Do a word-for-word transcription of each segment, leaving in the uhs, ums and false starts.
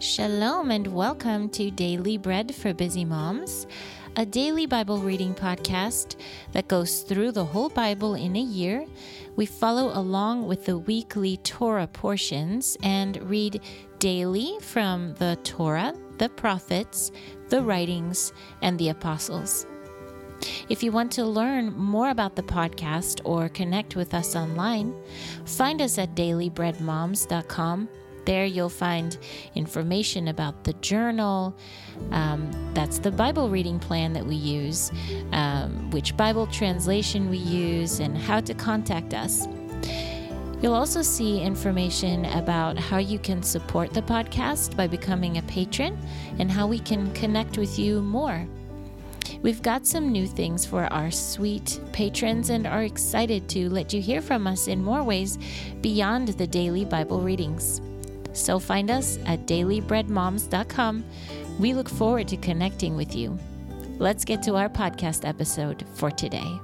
Shalom and welcome to Daily Bread for Busy Moms, a daily Bible reading podcast that goes through the whole Bible in a year. We follow along with the weekly Torah portions and read daily from the Torah, the prophets, the writings, and the apostles. If you want to learn more about the podcast or connect with us online, find us at daily bread moms dot com. There you'll find information about the journal, um, that's the Bible reading plan that we use, um, which Bible translation we use, and how to contact us. You'll also see information about how you can support the podcast by becoming a patron and how we can connect with you more. We've got some new things for our sweet patrons and are excited to let you hear from us in more ways beyond the daily Bible readings. So find us at daily bread moms dot com. We look forward to connecting with you. Let's get to our podcast episode for today.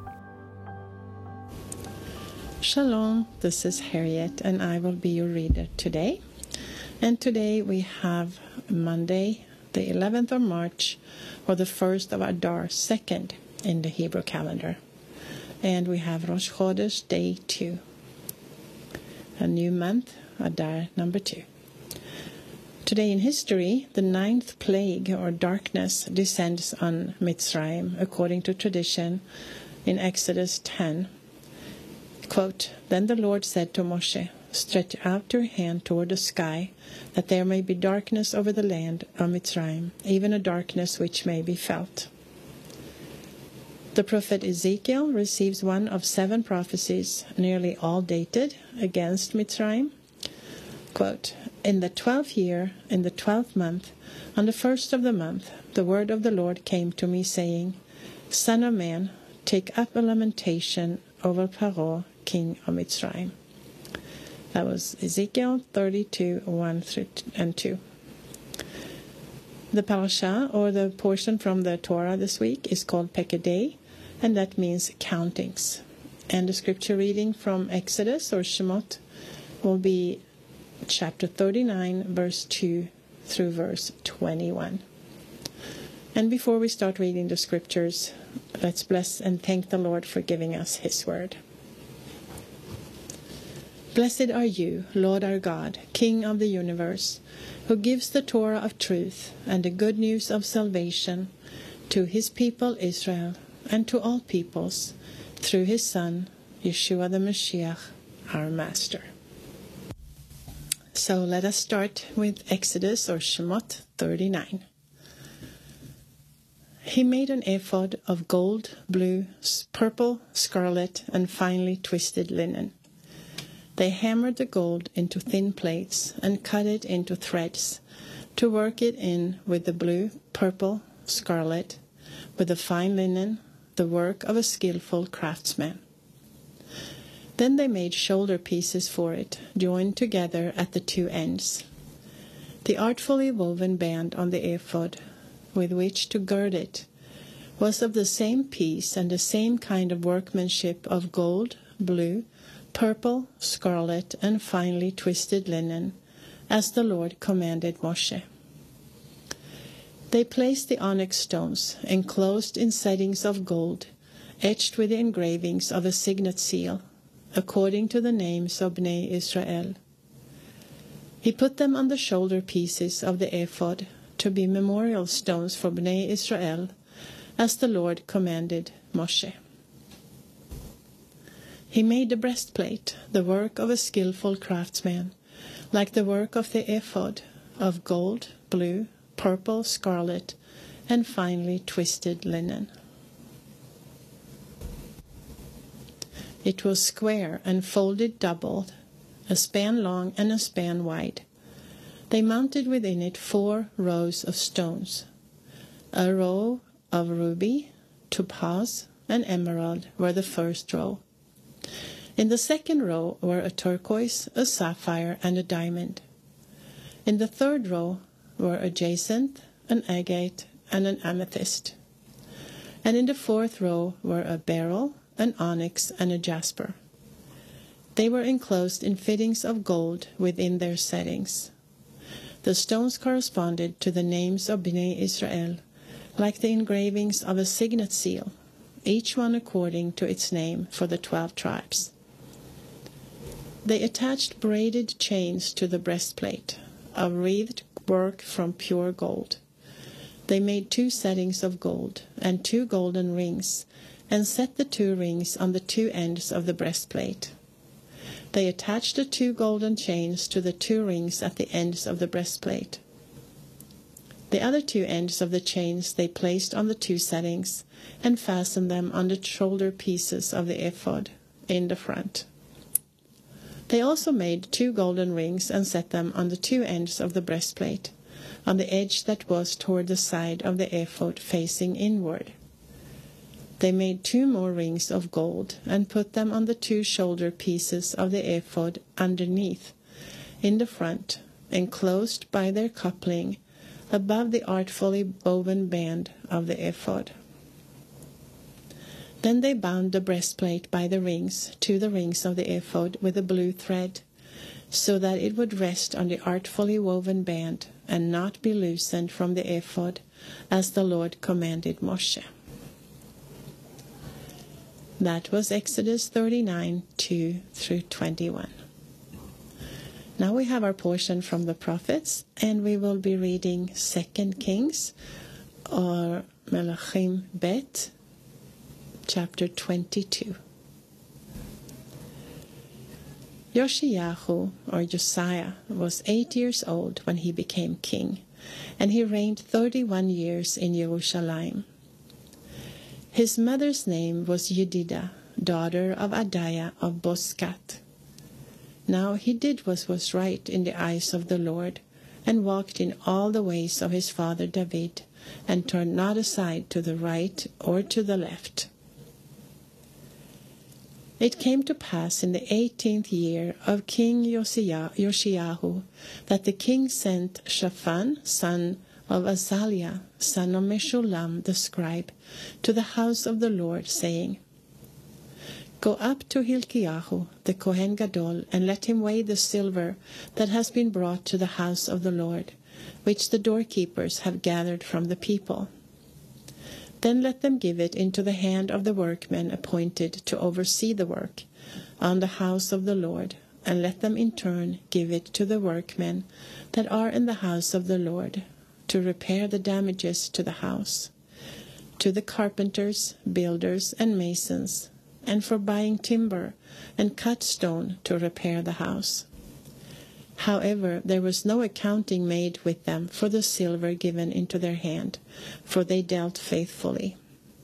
Shalom, this is Harriet and I will be your reader today. And today we have Monday, the eleventh of March, or the first of Adar, second in the Hebrew calendar. And we have Rosh Chodesh, day two. A new month, Adar number two. Today in history, the ninth plague or darkness descends on Mitzrayim, according to tradition in Exodus ten. Quote, "Then the Lord said to Moshe, stretch out your hand toward the sky, that there may be darkness over the land of Mitzrayim, even a darkness which may be felt." The prophet Ezekiel receives one of seven prophecies, nearly all dated, against Mitzrayim. Quote, "In the twelfth year, in the twelfth month, on the first of the month, the word of the Lord came to me, saying, Son of man, take up a lamentation over Paro, king of Mitzrayim." That was Ezekiel thirty-two, one and two. The parasha, or the portion from the Torah this week, is called Pekudei, and that means countings. And the scripture reading from Exodus, or Shemot, will be chapter thirty-nine, verse two through verse twenty-one. And before we start reading the scriptures, let's bless and thank the Lord for giving us His word. Blessed are you, Lord our God, King of the universe, who gives the Torah of truth and the good news of salvation to His people Israel and to all peoples, through His Son, Yeshua the Mashiach, our Master. So let us start with Exodus, or Shemot thirty-nine. He made an ephod of gold, blue, purple, scarlet, and finely twisted linen. They hammered the gold into thin plates and cut it into threads to work it in with the blue, purple, scarlet, with the fine linen, the work of a skillful craftsman. Then they made shoulder pieces for it, joined together at the two ends. The artfully woven band on the ephod, with which to gird it, was of the same piece and the same kind of workmanship of gold, blue, purple, scarlet, and finely twisted linen, as the Lord commanded Moshe. They placed the onyx stones, enclosed in settings of gold, etched with the engravings of a signet seal, according to the names of Bnei Israel. He put them on the shoulder pieces of the ephod to be memorial stones for Bnei Israel, as the Lord commanded Moshe. He made the breastplate, the work of a skillful craftsman, like the work of the ephod, of gold, blue, purple, scarlet, and finely twisted linen. It was square and folded double, a span long and a span wide. They mounted within it four rows of stones. A row of ruby, topaz, and emerald were the first row. In the second row were a turquoise, a sapphire, and a diamond. In the third row were a jacinth, an agate, and an amethyst. And in the fourth row were a beryl, an onyx, and a jasper. They were enclosed in fittings of gold within their settings. The stones corresponded to the names of Bnei Israel, like the engravings of a signet seal, each one according to its name for the twelve tribes. They attached braided chains to the breastplate, of wreathed work from pure gold. They made two settings of gold and two golden rings, and set the two rings on the two ends of the breastplate. They attached the two golden chains to the two rings at the ends of the breastplate. The other two ends of the chains they placed on the two settings, and fastened them on the shoulder pieces of the ephod in the front. They also made two golden rings and set them on the two ends of the breastplate, on the edge that was toward the side of the ephod facing inward. They made two more rings of gold and put them on the two shoulder pieces of the ephod underneath, in the front, enclosed by their coupling, above the artfully woven band of the ephod. Then they bound the breastplate by the rings to the rings of the ephod with a blue thread, so that it would rest on the artfully woven band and not be loosened from the ephod, as the Lord commanded Moshe. That was Exodus thirty-nine, two through twenty-one. Now we have our portion from the prophets, and we will be reading Second Kings, or Melachim Bet, chapter twenty-two. Yoshiyahu, or Josiah, was eight years old when he became king, and he reigned thirty-one years in Jerusalem. His mother's name was Yedidah, daughter of Adiah of Boscat. Now he did what was right in the eyes of the Lord, and walked in all the ways of his father David, and turned not aside to the right or to the left. It came to pass in the eighteenth year of King Yoshiyahu that the king sent Shaphan, son of Azaliah, son of Meshullam the scribe, to the house of the Lord, saying, Go up to Hilkiyahu, the Kohen Gadol, and let him weigh the silver that has been brought to the house of the Lord, which the doorkeepers have gathered from the people. Then let them give it into the hand of the workmen appointed to oversee the work on the house of the Lord, and let them in turn give it to the workmen that are in the house of the Lord, to repair the damages to the house, to the carpenters, builders, and masons, and for buying timber and cut stone to repair the house. However, there was no accounting made with them for the silver given into their hand, for they dealt faithfully.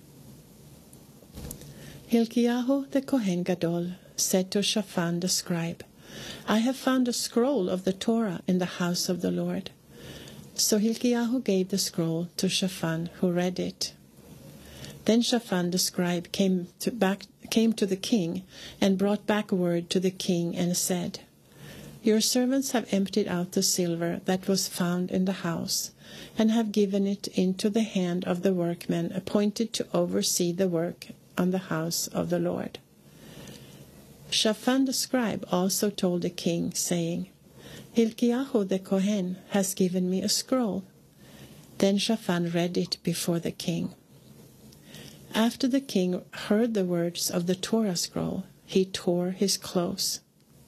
Hilkiyahu the Kohen Gadol said to Shaphan the scribe, I have found a scroll of the Torah in the house of the Lord. So Hilkiyahu gave the scroll to Shaphan, who read it. Then Shaphan the scribe came to, back, came to the king, and brought back word to the king, and said, Your servants have emptied out the silver that was found in the house, and have given it into the hand of the workmen appointed to oversee the work on the house of the Lord. Shaphan the scribe also told the king, saying, Hilkiyahu the Kohen has given me a scroll. Then Shaphan read it before the king. After the king heard the words of the Torah scroll, he tore his clothes.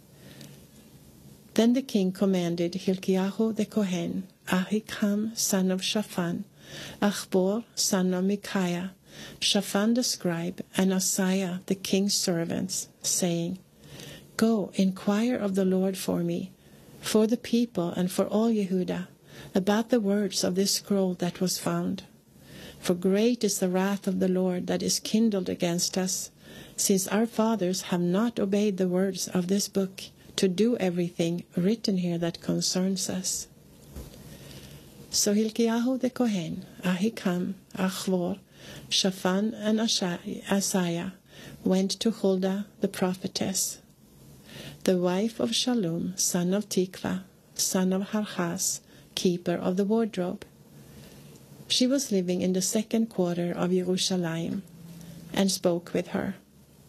Then the king commanded Hilkiyahu the Kohen, Ahikam son of Shaphan, Achbor son of Micaiah, Shaphan the scribe, and Asaiah the king's servants, saying, Go, inquire of the Lord for me, for the people and for all Yehudah, about the words of this scroll that was found. For great is the wrath of the Lord that is kindled against us, since our fathers have not obeyed the words of this book, to do everything written here that concerns us. So Hilkiyahu the Kohen, Ahikam, Achbor, Shaphan, and Asaiah went to Huldah the prophetess, the wife of Shallum, son of Tikva, son of Harhas, keeper of the wardrobe. She was living in the second quarter of Jerusalem, and spoke with her.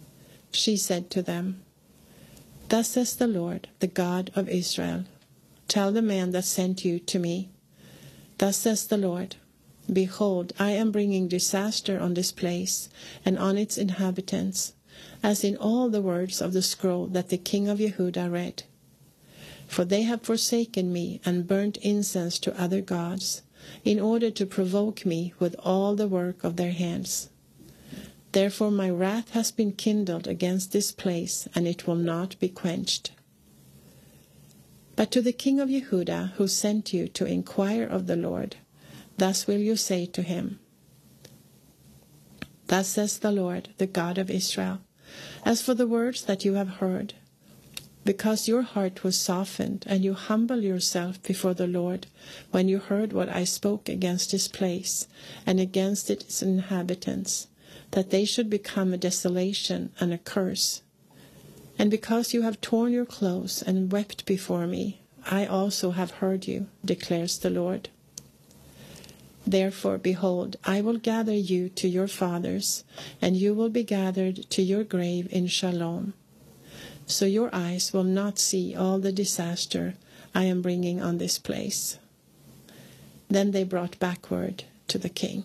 She said to them, Thus says the Lord, the God of Israel, tell the man that sent you to me, Thus says the Lord, Behold, I am bringing disaster on this place and on its inhabitants, as in all the words of the scroll that the king of Yehudah read. For they have forsaken me and burnt incense to other gods, in order to provoke me with all the work of their hands. Therefore my wrath has been kindled against this place, and it will not be quenched. But to the king of Yehudah, who sent you to inquire of the Lord, thus will you say to him, Thus says the Lord, the God of Israel, As for the words that you have heard, because your heart was softened, and you humble yourself before the Lord, when you heard what I spoke against this place, and against its inhabitants, that they should become a desolation and a curse. And because you have torn your clothes and wept before me, I also have heard you, declares the Lord. Therefore, behold, I will gather you to your fathers, and you will be gathered to your grave in Shalom. So your eyes will not see all the disaster I am bringing on this place. Then they brought back word to the king.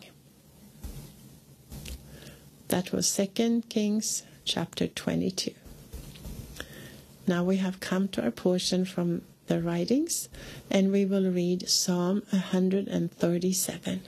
That was Second Kings chapter twenty-two. Now we have come to our portion from the writings, and we will read Psalm one hundred thirty-seven.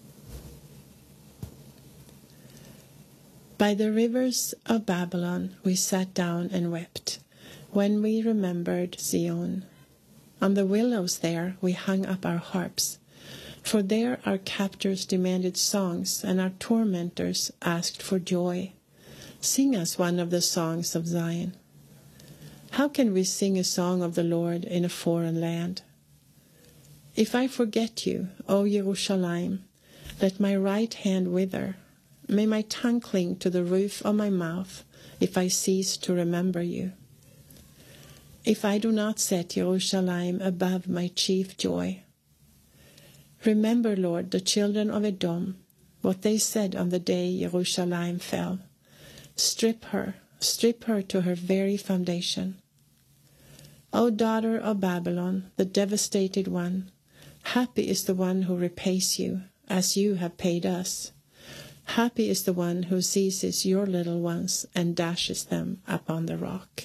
By the rivers of Babylon we sat down and wept, when we remembered Zion. On the willows there we hung up our harps, for there our captors demanded songs, and our tormentors asked for joy. Sing us one of the songs of Zion. How can we sing a song of the Lord in a foreign land? If I forget you, O Jerusalem, let my right hand wither. May my tongue cling to the roof of my mouth, if I cease to remember you. If I do not set Jerusalem above my chief joy. Remember, Lord, the children of Edom, what they said on the day Jerusalem fell. Strip her, strip her to her very foundation. O daughter of Babylon, the devastated one, happy is the one who repays you, as you have paid us. Happy is the one who seizes your little ones and dashes them upon the rock.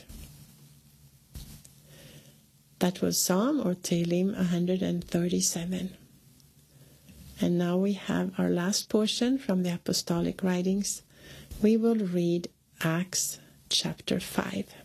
That was Psalm or Tehillim one hundred thirty-seven. And now we have our last portion from the Apostolic Writings. We will read Acts chapter five.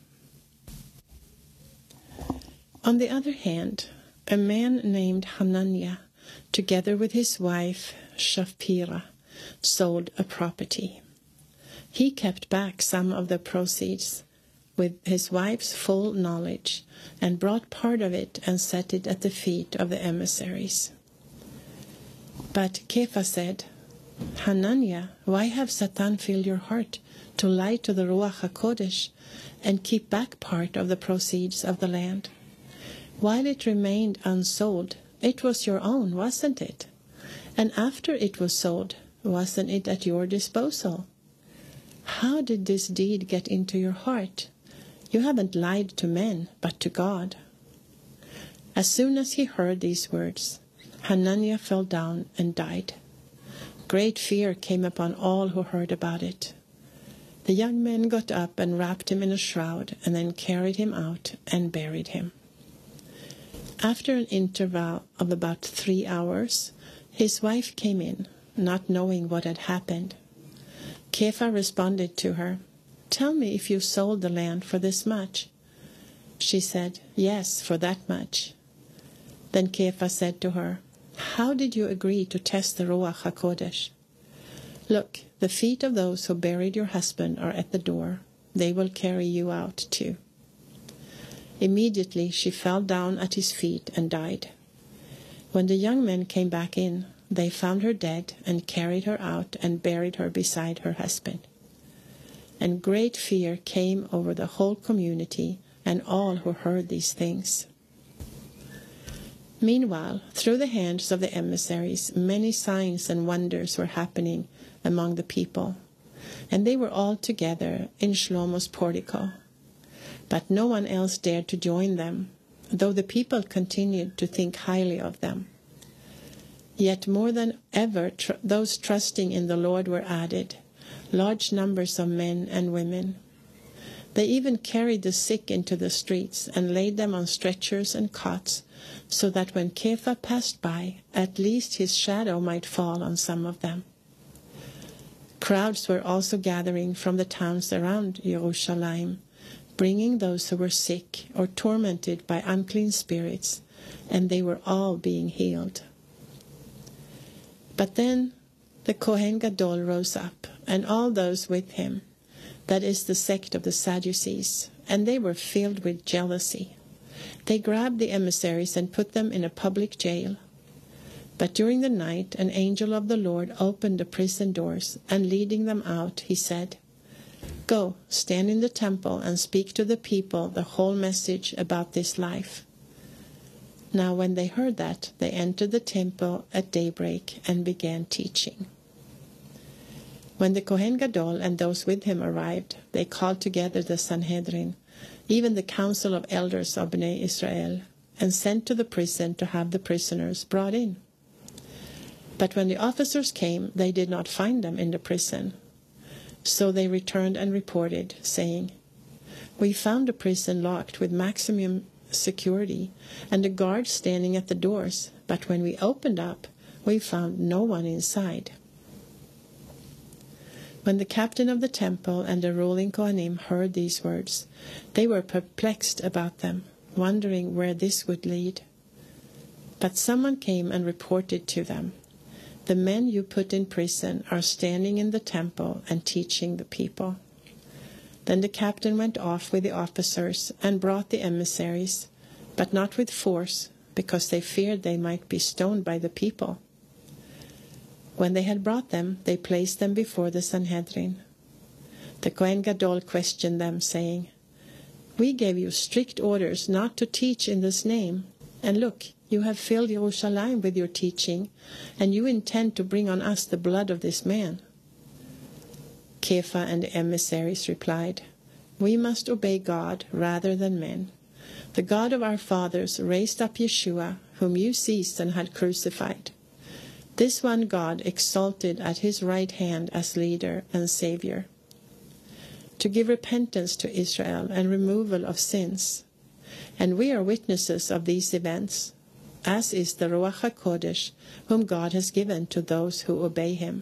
On the other hand, a man named Hananiah, together with his wife Shapphira, sold a property. He kept back some of the proceeds with his wife's full knowledge, and brought part of it and set it at the feet of the emissaries. But Kepha said, Hananiah, why have Satan filled your heart to lie to the Ruach HaKodesh and keep back part of the proceeds of the land? While it remained unsold, it was your own, wasn't it? And after it was sold, wasn't it at your disposal? How did this deed get into your heart? You haven't lied to men, but to God. As soon as he heard these words, Hananiah fell down and died. Great fear came upon all who heard about it. The young men got up and wrapped him in a shroud, and then carried him out and buried him. After an interval of about three hours, his wife came in, not knowing what had happened. Kepha responded to her, Tell me if you sold the land for this much. She said, Yes, for that much. Then Kepha said to her, How did you agree to test the Ruach HaKodesh? Look, the feet of those who buried your husband are at the door. They will carry you out too. Immediately she fell down at his feet and died. When the young men came back in, they found her dead and carried her out and buried her beside her husband. And great fear came over the whole community and all who heard these things. Meanwhile, through the hands of the emissaries, many signs and wonders were happening among the people, and they were all together in Shlomo's portico. But no one else dared to join them, though the people continued to think highly of them. Yet more than ever tr- those trusting in the Lord were added, large numbers of men and women. They even carried the sick into the streets and laid them on stretchers and cots, so that when Kepha passed by, at least his shadow might fall on some of them. Crowds were also gathering from the towns around Jerusalem, bringing those who were sick or tormented by unclean spirits, and they were all being healed. But then the Kohen Gadol rose up, and all those with him, that is the sect of the Sadducees, and they were filled with jealousy. They grabbed the emissaries and put them in a public jail. But during the night an angel of the Lord opened the prison doors, and leading them out, he said, "Go, stand in the temple and speak to the people the whole message about this life." Now when they heard that, they entered the temple at daybreak and began teaching. When the Kohen Gadol and those with him arrived, they called together the Sanhedrin, even the council of elders of Bnei Israel, and sent to the prison to have the prisoners brought in. But when the officers came, they did not find them in the prison. So they returned and reported, saying, "We found the prison locked with maximum security, and the guards standing at the doors, but when we opened up, we found no one inside." When the captain of the temple and the ruling Kohanim heard these words, they were perplexed about them, wondering where this would lead. But someone came and reported to them, "The men you put in prison are standing in the temple and teaching the people." Then the captain went off with the officers and brought the emissaries, but not with force, because they feared they might be stoned by the people. When they had brought them, they placed them before the Sanhedrin. The Kohen Gadol questioned them, saying, "We gave you strict orders not to teach in this name, and look, you have filled Jerusalem with your teaching, and you intend to bring on us the blood of this man." Kepha and the emissaries replied, "We must obey God rather than men. The God of our fathers raised up Yeshua, whom you seized and had crucified. This one God exalted at his right hand as leader and savior, to give repentance to Israel and removal of sins. And we are witnesses of these events, as is the Ruach HaKodesh, whom God has given to those who obey him."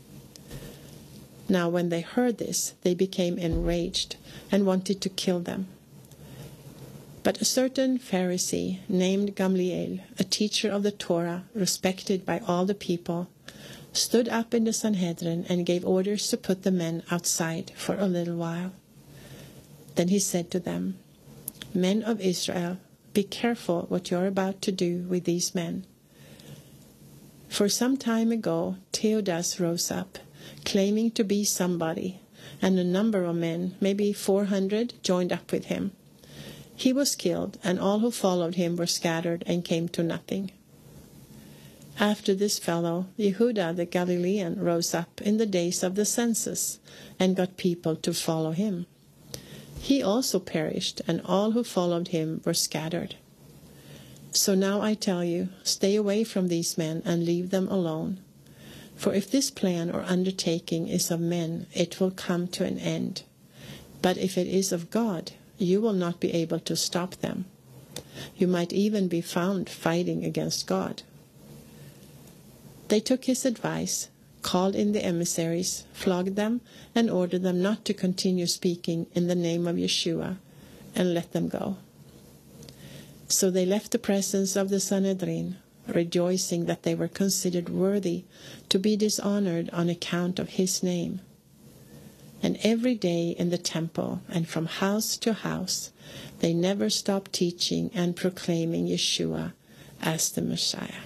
Now when they heard this, they became enraged and wanted to kill them. But a certain Pharisee named Gamliel, a teacher of the Torah, respected by all the people, stood up in the Sanhedrin and gave orders to put the men outside for a little while. Then he said to them, "Men of Israel, be careful what you are about to do with these men. For some time ago, Theudas rose up, claiming to be somebody, and a number of men, maybe four hundred, joined up with him. He was killed, and all who followed him were scattered and came to nothing. After this fellow, Yehuda the Galilean rose up in the days of the census and got people to follow him. He also perished, and all who followed him were scattered. So now I tell you, stay away from these men and leave them alone. For if this plan or undertaking is of men, it will come to an end. But if it is of God, you will not be able to stop them. You might even be found fighting against God." They took his advice, called in the emissaries, flogged them, and ordered them not to continue speaking in the name of Yeshua, and let them go. So they left the presence of the Sanhedrin, rejoicing that they were considered worthy to be dishonored on account of his name. And every day in the temple and from house to house, they never stopped teaching and proclaiming Yeshua as the Messiah.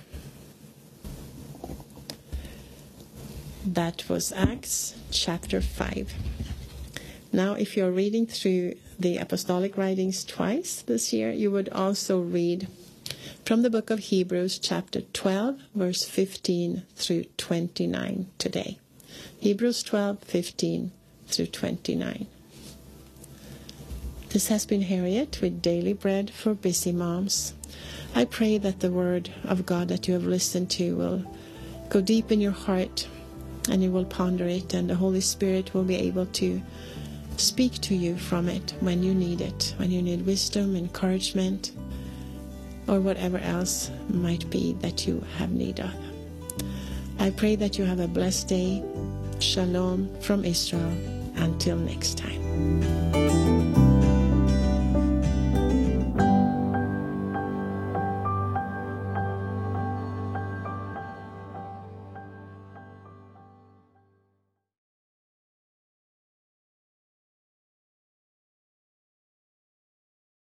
That was Acts chapter five. Now, if you're reading through the apostolic writings twice this year, you would also read from the book of Hebrews chapter twelve, verse fifteen through twenty-nine today. Hebrews twelve, fifteen through twenty-nine. This has been Harriet with Daily Bread for Busy Moms. I pray that the word of God that you have listened to will go deep in your heart, and you will ponder it, and the Holy Spirit will be able to speak to you from it when you need it, when you need wisdom, encouragement, or whatever else might be that you have need of. I pray that you have a blessed day. Shalom from Israel. Until next time.